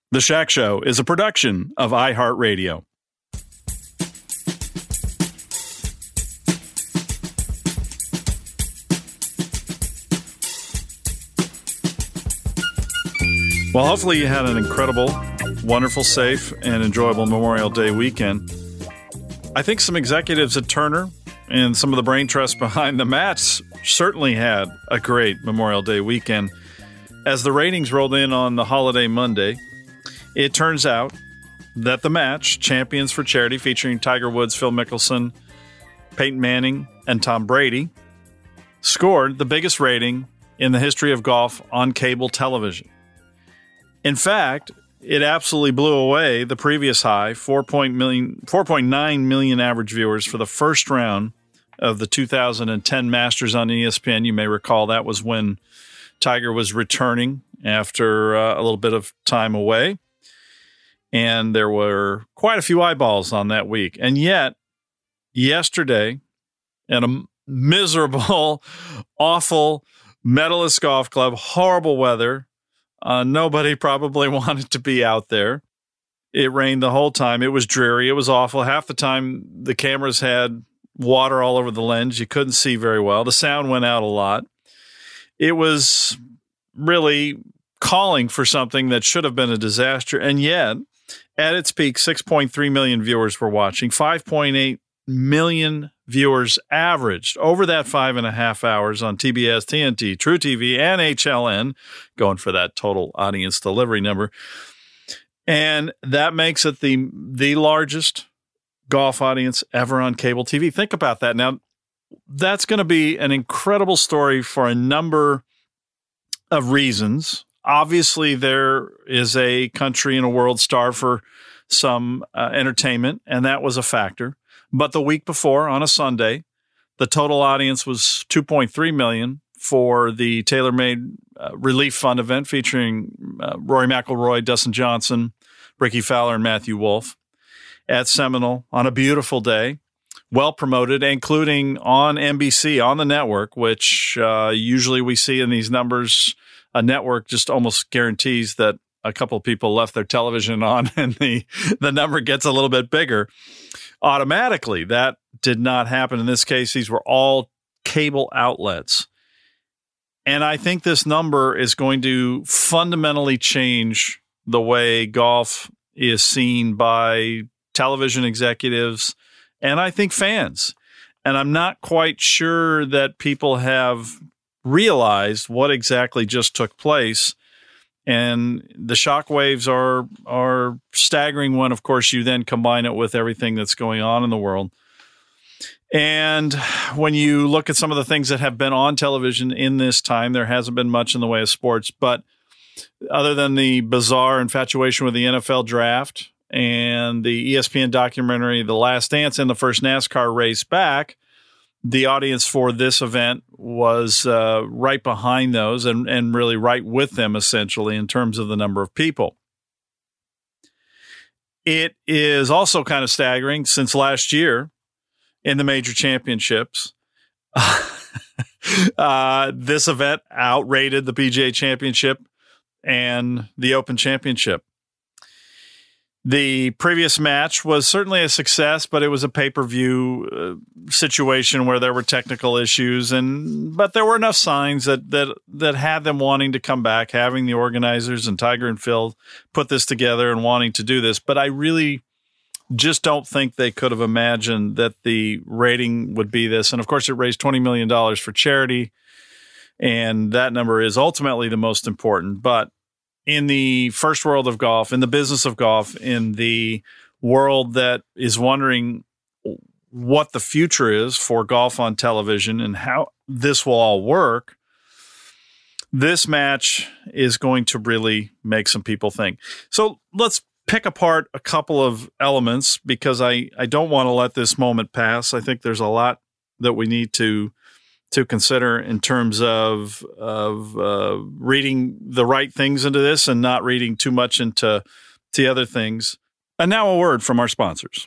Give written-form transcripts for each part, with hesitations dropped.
The Shack Show is a production of iHeartRadio. Well, hopefully you had an incredible, wonderful, safe, and enjoyable Memorial Day weekend. I think some executives at Turner and some of the brain trust behind the match certainly had a great Memorial Day weekend. As the ratings rolled in on the holiday Monday, it turns out that the match, Champions for Charity, featuring Tiger Woods, Phil Mickelson, Peyton Manning, and Tom Brady, scored the biggest rating in the history of golf on cable television. In fact, it absolutely blew away the previous high, 4.9 million average viewers for the first round of the 2010 Masters on ESPN. You may recall that was when Tiger was returning after a little bit of time away. And there were quite a few eyeballs on that week. And yet, yesterday, in a miserable, awful Medalist Golf Club, horrible weather, nobody probably wanted to be out there. It rained the whole time. It was dreary. It was awful. Half the time, the cameras had water all over the lens. You couldn't see very well. The sound went out a lot. It was really calling for something that should have been a disaster. And yet, at its peak, 6.3 million viewers were watching. 5.8 million viewers averaged over that 5.5 hours on TBS, TNT, True TV, and HLN, going for that total audience delivery number. And that makes it the largest golf audience ever on cable TV. Think about that. Now, that's going to be an incredible story for a number of reasons. Obviously, there is a country and a world starved for some entertainment, and that was a factor. But the week before, on a Sunday, the total audience was 2.3 million for the tailor-made Relief Fund event featuring Rory McIlroy, Dustin Johnson, Ricky Fowler, and Matthew Wolff at Seminole on a beautiful day, well promoted, including on NBC, on the network, which usually we see in these numbers. A network just almost guarantees that a couple of people left their television on and the number gets a little bit bigger automatically. That did not happen in this case. These were all cable outlets. And I think this number is going to fundamentally change the way golf is seen by television executives and I think fans. And I'm not quite sure that people have realized what exactly just took place. And the shockwaves are staggering when, of course, you then combine it with everything that's going on in the world. And when you look at some of the things that have been on television in this time, there hasn't been much in the way of sports. But other than the bizarre infatuation with the NFL draft and the ESPN documentary, The Last Dance, and the first NASCAR race back, the audience for this event was right behind those and really right with them, essentially, in terms of the number of people. It is also kind of staggering since last year in the major championships, this event outrated the PGA Championship and the Open Championship. The previous match was certainly a success, but it was a pay-per-view situation where there were technical issues, but there were enough signs that had them wanting to come back, having the organizers and Tiger and Phil put this together and wanting to do this. But I really just don't think they could have imagined that the rating would be this. And of course, it raised $20 million for charity, and that number is ultimately the most important. But in the first world of golf, in the business of golf, in the world that is wondering what the future is for golf on television and how this will all work, this match is going to really make some people think. So let's pick apart a couple of elements because I don't want to let this moment pass. I think there's a lot that we need to consider in terms of reading the right things into this and not reading too much into the other things. And now a word from our sponsors.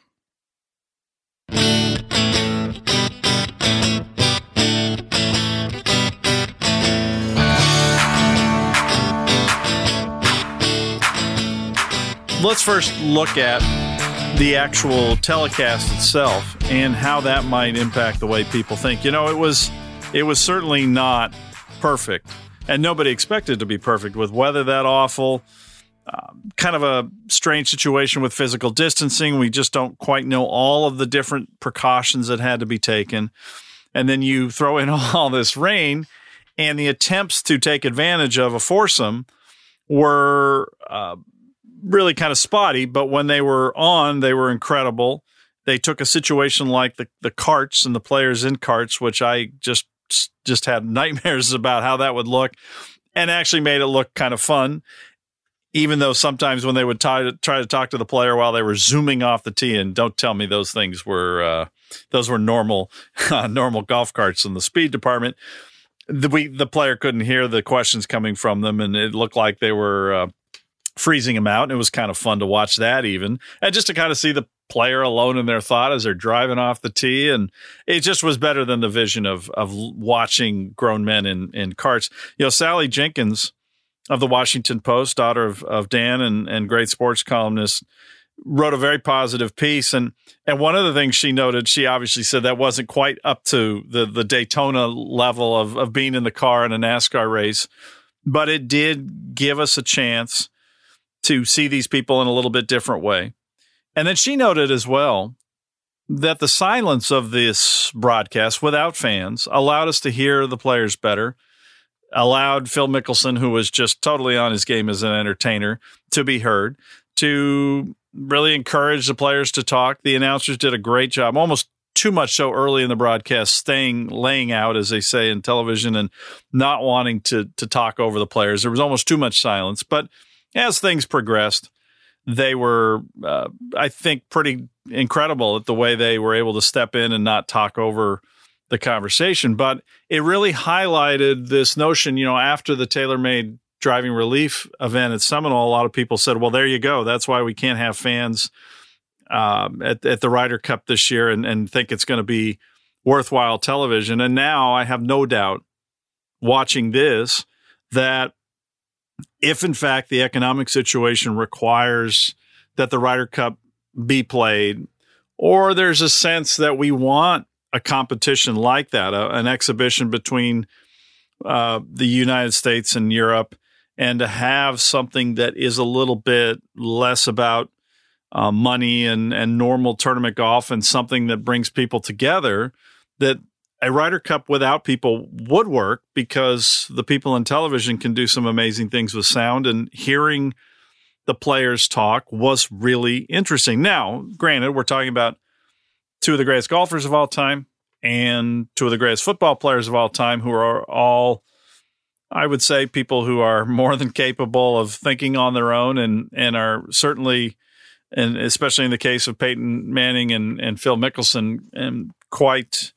let's first look at the actual telecast itself and how that might impact the way people think. It was certainly not perfect, and nobody expected it to be perfect with weather that awful. Kind of a strange situation with physical distancing. We just don't quite know all of the different precautions that had to be taken. And then you throw in all this rain, and the attempts to take advantage of a foursome were really kind of spotty, but when they were on, they were incredible. They took a situation like the carts and the players in carts, which I just had nightmares about how that would look, and actually made it look kind of fun. Even though sometimes when they would try to talk to the player while they were zooming off the tee, and don't tell me those things were normal normal golf carts in the speed department. The player couldn't hear the questions coming from them, and it looked like they were freezing them out. And it was kind of fun to watch that, even, and just to kind of see the player alone in their thought as they're driving off the tee. And it just was better than the vision of watching grown men in carts. Sally Jenkins of the Washington Post, daughter of Dan and great sports columnist, wrote a very positive piece. And one of the things she noted, she obviously said that wasn't quite up to the Daytona level of being in the car in a NASCAR race, but it did give us a chance to see these people in a little bit different way. And then she noted as well that the silence of this broadcast without fans allowed us to hear the players better, allowed Phil Mickelson, who was just totally on his game as an entertainer, to be heard, to really encourage the players to talk. The announcers did a great job, almost too much so early in the broadcast, laying out, as they say in television, and not wanting to talk over the players. There was almost too much silence. But as things progressed, they were, I think, pretty incredible at the way they were able to step in and not talk over the conversation. But it really highlighted this notion, after the TaylorMade driving relief event at Seminole, a lot of people said, well, there you go. That's why we can't have fans at the Ryder Cup this year and think it's going to be worthwhile television. And now I have no doubt, watching this, that if in fact the economic situation requires that the Ryder Cup be played, or there's a sense that we want a competition like that, an exhibition between the United States and Europe, and to have something that is a little bit less about money and normal tournament golf, and something that brings people together, that a Ryder Cup without people would work, because the people on television can do some amazing things with sound, and hearing the players talk was really interesting. Now, granted, we're talking about two of the greatest golfers of all time and two of the greatest football players of all time, who are all, I would say, people who are more than capable of thinking on their own, and are certainly, and especially in the case of Peyton Manning and Phil Mickelson, and quite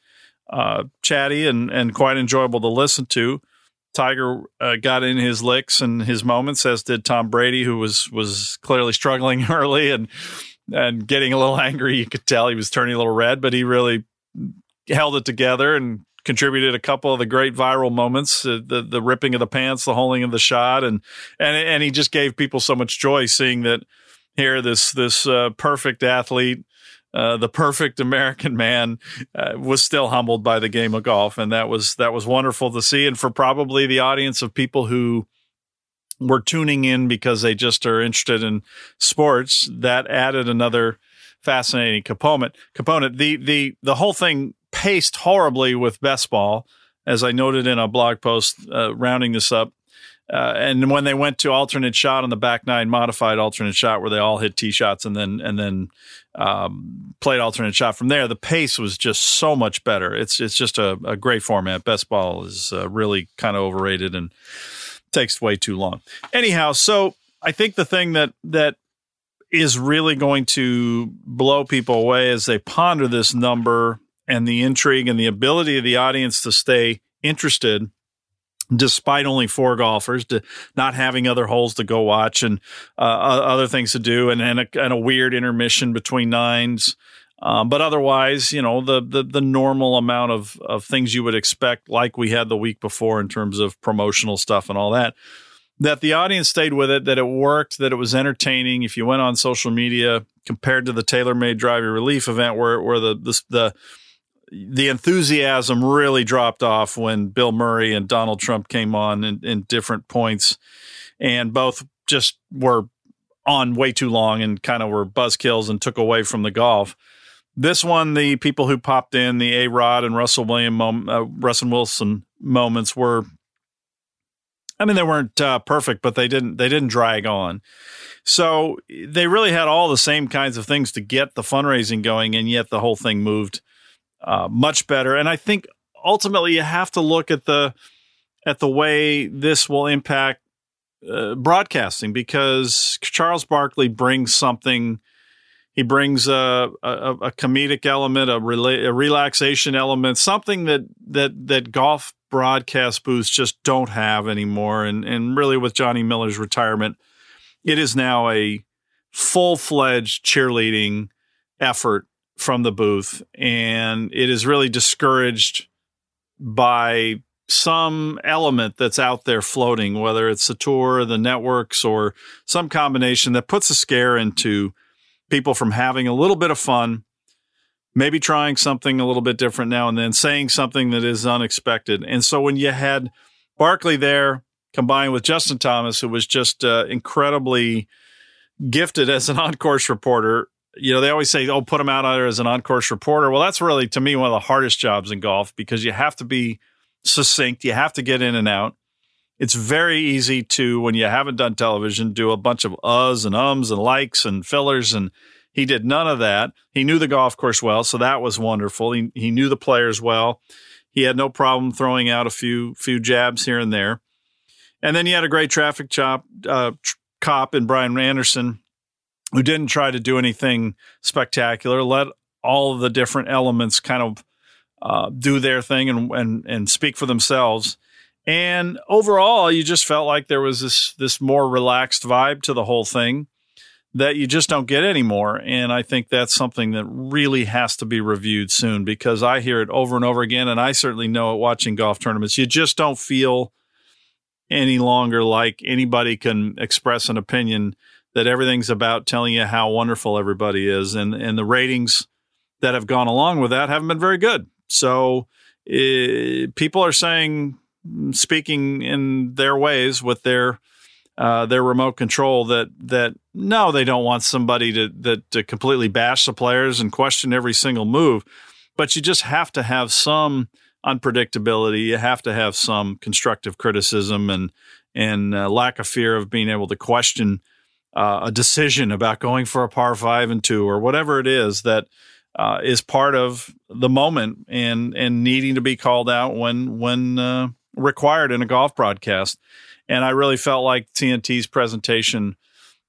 chatty and quite enjoyable to listen to. Tiger got in his licks and his moments, as did Tom Brady, who was clearly struggling early and getting a little angry. You could tell he was turning a little red, but he really held it together and contributed a couple of the great viral moments, the ripping of the pants, the holding of the shot, and he just gave people so much joy seeing that here this perfect athlete, the perfect American man, was still humbled by the game of golf, and that was wonderful to see. And for probably the audience of people who were tuning in because they just are interested in sports, that added another fascinating component. The whole thing paced horribly with best ball, as I noted in a blog post rounding this up. And when they went to alternate shot on the back nine, modified alternate shot, where they all hit tee shots and then played alternate shot from there, the pace was just so much better. It's just a great format. Best ball is really kind of overrated and takes way too long. Anyhow, so I think the thing that is really going to blow people away as they ponder this number and the intrigue and the ability of the audience to stay interested despite only 4 golfers, not having other holes to go watch and other things to do, and a weird intermission between nines. But otherwise, the normal amount of things you would expect, like we had the week before in terms of promotional stuff and all that. that the audience stayed with it, that it worked, that it was entertaining. If you went on social media compared to the TaylorMade Driver Relief event where the enthusiasm really dropped off when Bill Murray and Donald Trump came on in different points, and both just were on way too long and kind of were buzzkills and took away from the golf. This one, the people who popped in, the A-Rod and Russell Wilson moments were, I mean, they weren't perfect, but they didn't drag on. So they really had all the same kinds of things to get the fundraising going, and yet the whole thing moved much better. And I think ultimately you have to look at the way this will impact broadcasting, because Charles Barkley brings something. He brings a comedic element, a relaxation element, something that golf broadcast booths just don't have anymore. And really, with Johnny Miller's retirement, it is now a full-fledged cheerleading effort from the booth, and it is really discouraged by some element that's out there floating, whether it's the tour, the networks, or some combination that puts a scare into people from having a little bit of fun, maybe trying something a little bit different now and then, saying something that is unexpected. And so when you had Barkley there combined with Justin Thomas, who was just incredibly gifted as an on-course reporter, you know, they always say, oh, put him out there as an on-course reporter. Well, that's really, to me, one of the hardest jobs in golf, because you have to be succinct. You have to get in and out. It's very easy to, when you haven't done television, do a bunch of uhs and ums and likes and fillers, and he did none of that. He knew the golf course well, so that was wonderful. He knew the players well. He had no problem throwing out a few jabs here and there. And then you had a great traffic cop in Brian Anderson, who didn't try to do anything spectacular, let all of the different elements kind of do their thing and speak for themselves. And overall, you just felt like there was this more relaxed vibe to the whole thing that you just don't get anymore. And I think that's something that really has to be reviewed soon, because I hear it over and over again, and I certainly know it watching golf tournaments. You just don't feel any longer like anybody can express an opinion, that everything's about telling you how wonderful everybody is. And the ratings that have gone along with that haven't been very good. So people are saying, speaking in their ways with their remote control, that no, they don't want somebody to completely bash the players and question every single move, but you just have to have some unpredictability. You have to have some constructive criticism and lack of fear of being able to question a decision about going for a par 5 and 2 or whatever it is that is part of the moment and needing to be called out when required in a golf broadcast. And I really felt like TNT's presentation,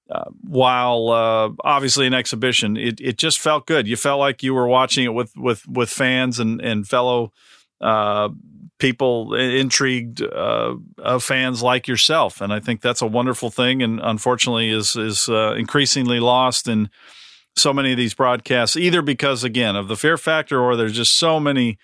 while obviously an exhibition, it just felt good. You felt like you were watching it with fans and fellow people, intrigued fans like yourself. And I think that's a wonderful thing, and unfortunately is increasingly lost in so many of these broadcasts, either because, again, of the fear factor, or there's just so many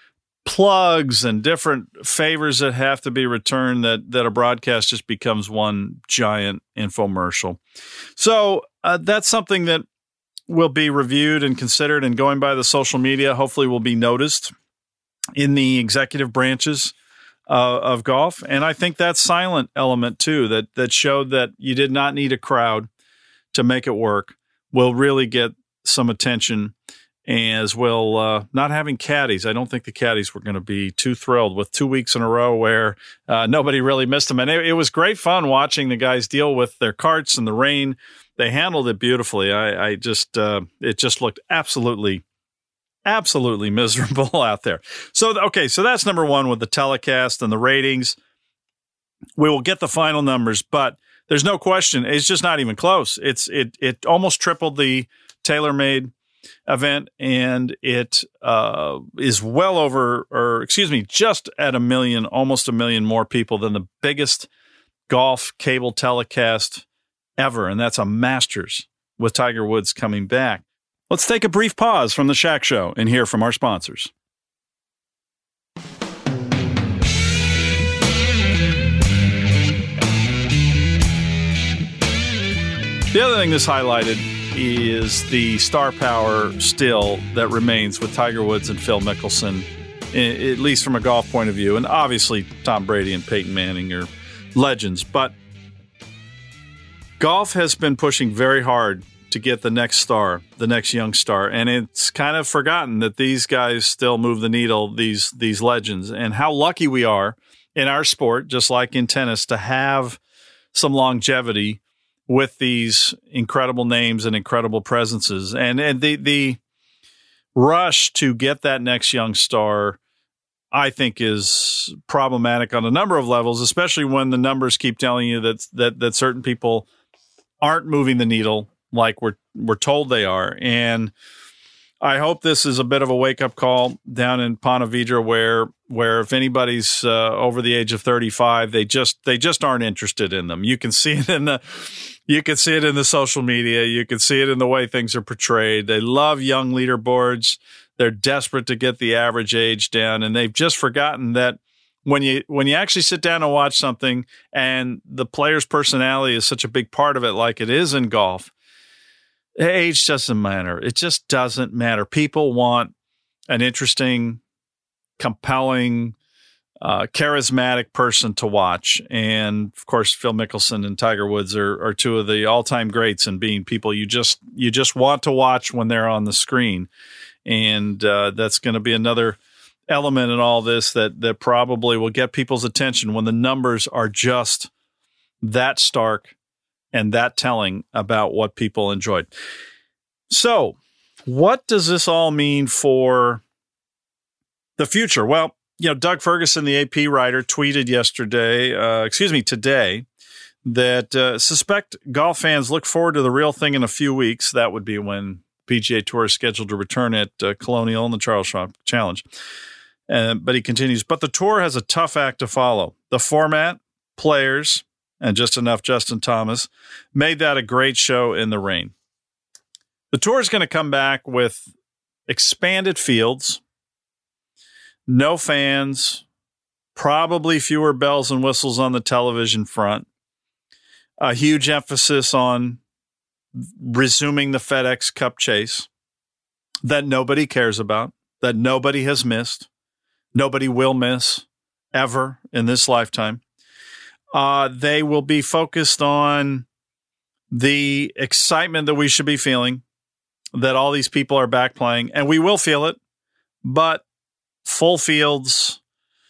plugs and different favors that have to be returned that a broadcast just becomes one giant infomercial. So that's something that will be reviewed and considered, and going by the social media, hopefully will be noticed in the executive branches of golf. And I think that silent element too, that showed that you did not need a crowd to make it work, will really get some attention, as well not having caddies. I don't think the caddies were going to be too thrilled with 2 weeks in a row where nobody really missed them. And it was great fun watching the guys deal with their carts and the rain. They handled it beautifully. It just looked absolutely miserable out there. So that's number one with the telecast and the ratings. We will get the final numbers, but there's no question, it's just not even close. It almost tripled the TaylorMade event, and it is well over, just at 1 million, almost 1 million more people than the biggest golf cable telecast ever, and that's a Masters with Tiger Woods coming back. Let's take a brief pause from the Shaq Show and hear from our sponsors. The other thing this highlighted is the star power still that remains with Tiger Woods and Phil Mickelson, at least from a golf point of view. And obviously Tom Brady and Peyton Manning are legends, but golf has been pushing very hard to get the next star, the next young star. And it's kind of forgotten that these guys still move the needle, these legends, and how lucky we are in our sport, just like in tennis, to have some longevity with these incredible names and incredible presences. And the rush to get that next young star, I think, is problematic on a number of levels, especially when the numbers keep telling you that certain people aren't moving the needle like we're told they are. And I hope this is a bit of a wake-up call down in Ponte Vedra where if anybody's over the age of 35, they just aren't interested in them. You can see it in the social media. You can see it in the way things are portrayed. They love young leaderboards. They're desperate to get the average age down, and they've just forgotten that when you actually sit down and watch something and the player's personality is such a big part of it, like it is in golf, age doesn't matter. It just doesn't matter. People want an interesting, compelling, charismatic person to watch. And of course, Phil Mickelson and Tiger Woods are two of the all-time greats in being people you just want to watch when they're on the screen. And that's going to be another element in all this that probably will get people's attention when the numbers are just that stark and that telling about what people enjoyed. So, what does this all mean for the future? Well, Doug Ferguson, the AP writer, tweeted today, that suspect golf fans look forward to the real thing in a few weeks. That would be when PGA Tour is scheduled to return at Colonial and the Charles Schwab Challenge. But he continues, but the tour has a tough act to follow. The format, players, and just enough Justin Thomas made that a great show in the rain. The tour is going to come back with expanded fields, no fans, probably fewer bells and whistles on the television front, a huge emphasis on resuming the FedEx Cup chase that nobody cares about, that nobody has missed, nobody will miss ever in this lifetime. They will be focused on the excitement that we should be feeling, that all these people are back playing, and we will feel it, but full fields,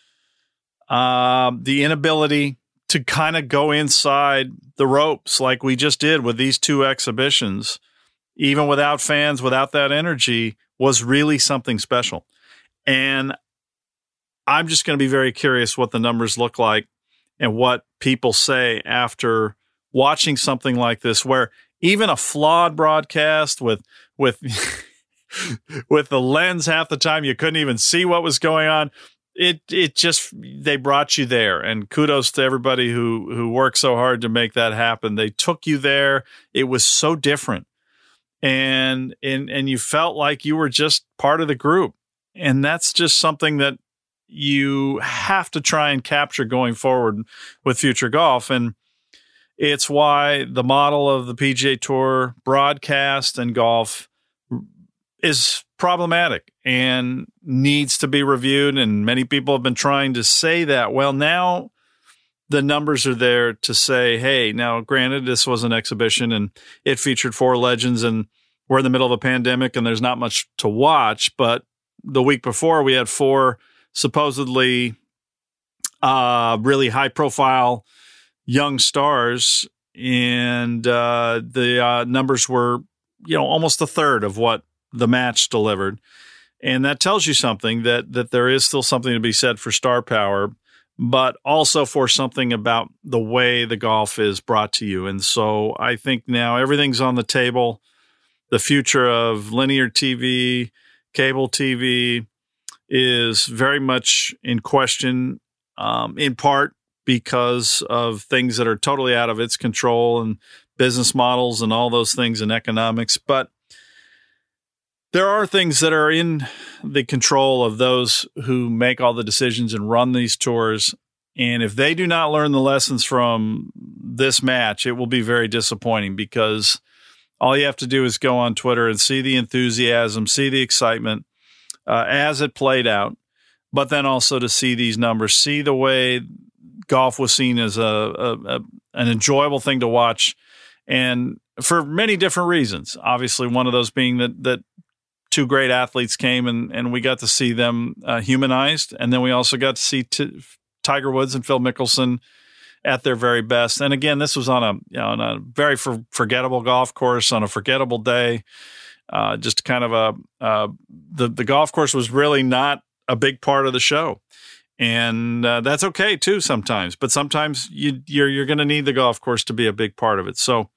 the inability to kind of go inside the ropes like we just did with these two exhibitions, even without fans, without that energy, was really something special. And I'm just going to be very curious what the numbers look like and what people say after watching something like this, where even a flawed broadcast with with the lens half the time you couldn't even see what was going on. It just, they brought you there, and kudos to everybody who worked so hard to make that happen. They took you there. It was so different, and you felt like you were just part of the group, and that's just something that you have to try and capture going forward with future golf. And it's why the model of the PGA Tour broadcast and golf is problematic and needs to be reviewed. And many people have been trying to say that. Well, now the numbers are there to say, hey, now granted, this was an exhibition and it featured 4 legends, and we're in the middle of a pandemic and there's not much to watch. But the week before, we had 4 supposedly really high profile young stars, and the numbers were, almost a third of what the match delivered. And that tells you something, that there is still something to be said for star power, but also for something about the way the golf is brought to you. And so I think now everything's on the table. The future of linear TV, cable TV is very much in question, in part because of things that are totally out of its control and business models and all those things in economics. But there are things that are in the control of those who make all the decisions and run these tours. And if they do not learn the lessons from this match, it will be very disappointing, because all you have to do is go on Twitter and see the enthusiasm, see the excitement as it played out, but then also to see these numbers, see the way golf was seen as an enjoyable thing to watch, and for many different reasons. Obviously, one of those being that two great athletes came and we got to see them humanized, and then we also got to see Tiger Woods and Phil Mickelson at their very best. And again, this was on a very forgettable golf course on a forgettable day. Just kind of the golf course was really not a big part of the show. And that's okay too sometimes, but sometimes you're going to need the golf course to be a big part of it. So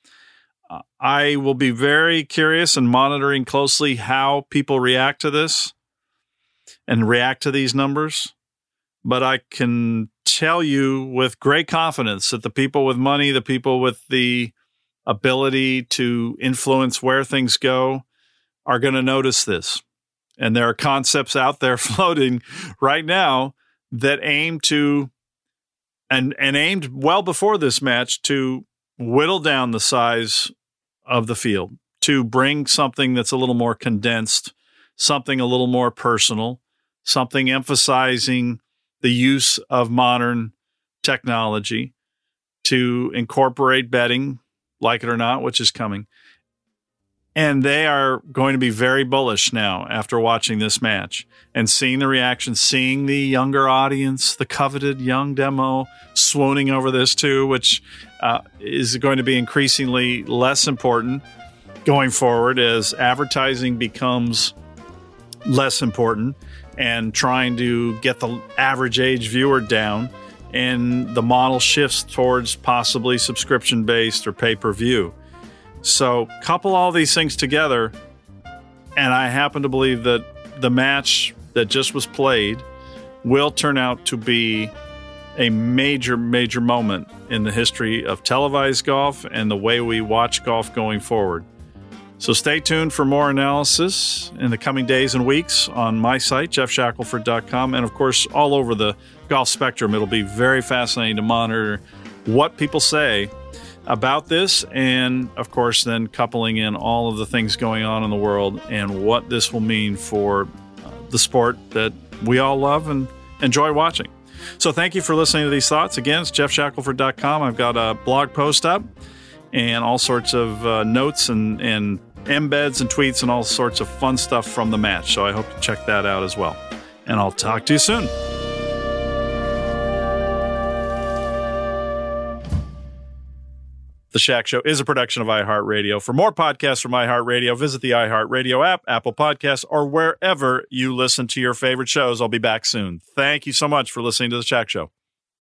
I will be very curious and monitoring closely how people react to this and react to these numbers. But I can tell you with great confidence that the people with money, the people with the ability to influence where things go, are going to notice this. And there are concepts out there floating right now that aim to, and aimed well before this match, to whittle down the size of the field, to bring something that's a little more condensed, something a little more personal, something emphasizing the use of modern technology, to incorporate betting, like it or not, which is coming. And they are going to be very bullish now after watching this match and seeing the reaction, seeing the younger audience, the coveted young demo swooning over this too, which is going to be increasingly less important going forward as advertising becomes less important and trying to get the average age viewer down, and the model shifts towards possibly subscription-based or pay-per-view. So couple all these things together, and I happen to believe that the match that just was played will turn out to be a major, major moment in the history of televised golf and the way we watch golf going forward. So stay tuned for more analysis in the coming days and weeks on my site, jeffshackelford.com, and of course all over the golf spectrum. It'll be very fascinating to monitor what people say about this, and of course then coupling in all of the things going on in the world and what this will mean for the sport that we all love and enjoy watching. So thank you for listening to these thoughts. Again, it's jeffshackelford.com. I've got a blog post up and all sorts of notes and embeds and tweets and all sorts of fun stuff from the match. So I hope you check that out as well. And I'll talk to you soon. The Shack Show is a production of iHeartRadio. For more podcasts from iHeartRadio, visit the iHeartRadio app, Apple Podcasts, or wherever you listen to your favorite shows. I'll be back soon. Thank you so much for listening to The Shack Show.